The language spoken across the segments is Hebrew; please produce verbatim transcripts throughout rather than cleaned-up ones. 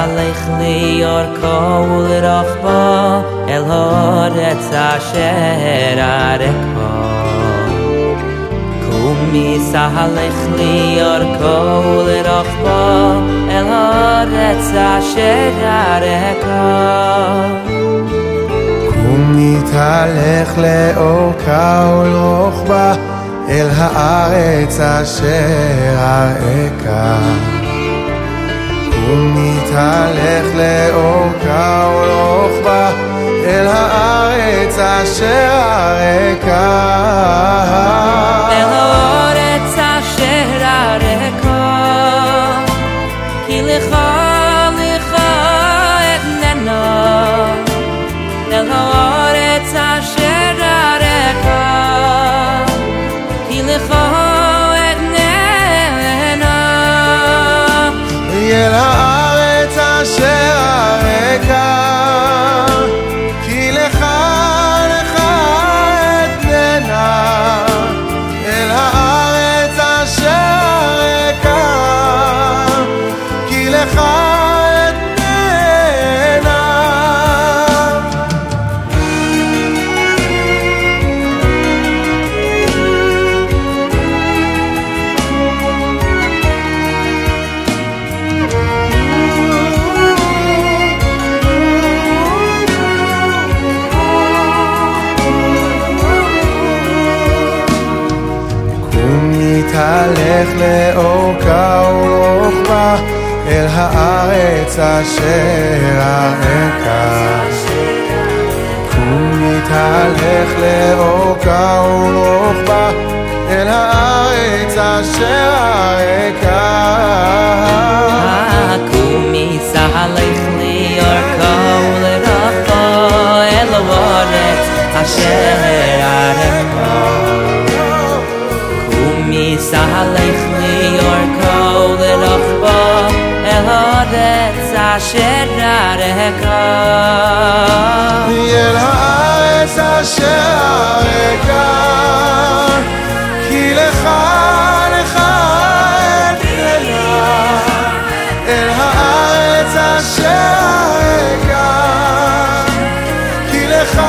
סהלך לי אורכו ולרוחבו אל הארץ אשר אראך קומי סהלך לי אורכו ולרוחבו אל הארץ אשר אראך קומי תהלך לאורכה ולרוחבה אל הארץ אשר אראך קומי תהלך לאורכה ולרוחבה אל הארץ אשר אראך אל הארץ אשר אראך כי לך לך אתננה אל הארץ אשר אראך כי לך אתננה אל הארץ אשר אראך כי לך לך אתננה אל הארץ אשר אראך כי לך תהלך לאורכה ולרוחבה אל הארץ אשר אראך קומי תהלך לאורכה ולרוחבה אל הארץ אשר אראך קומי סהלך לי אורכו ולרוחבו אל הארץ אשר אראך סהלך לי אורכו ולרוחבו אל הארץ אשר אראך אל הארץ אשר אראך כי לך לך אתננה אל הארץ אשר אראך כי לך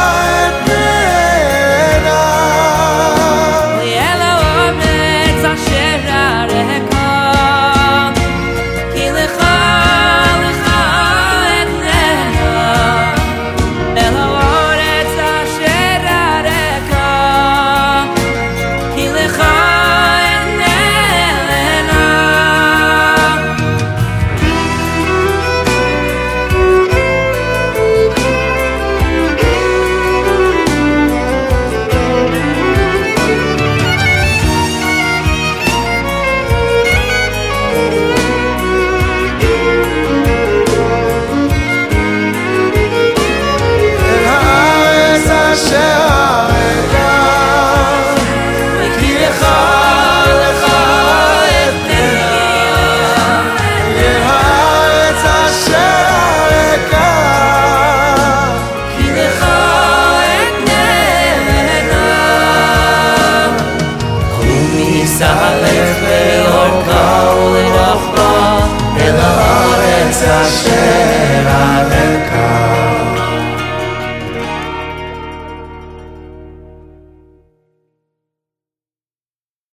סהלך לאורכה ולרוחבו אל הארץ אשר אראך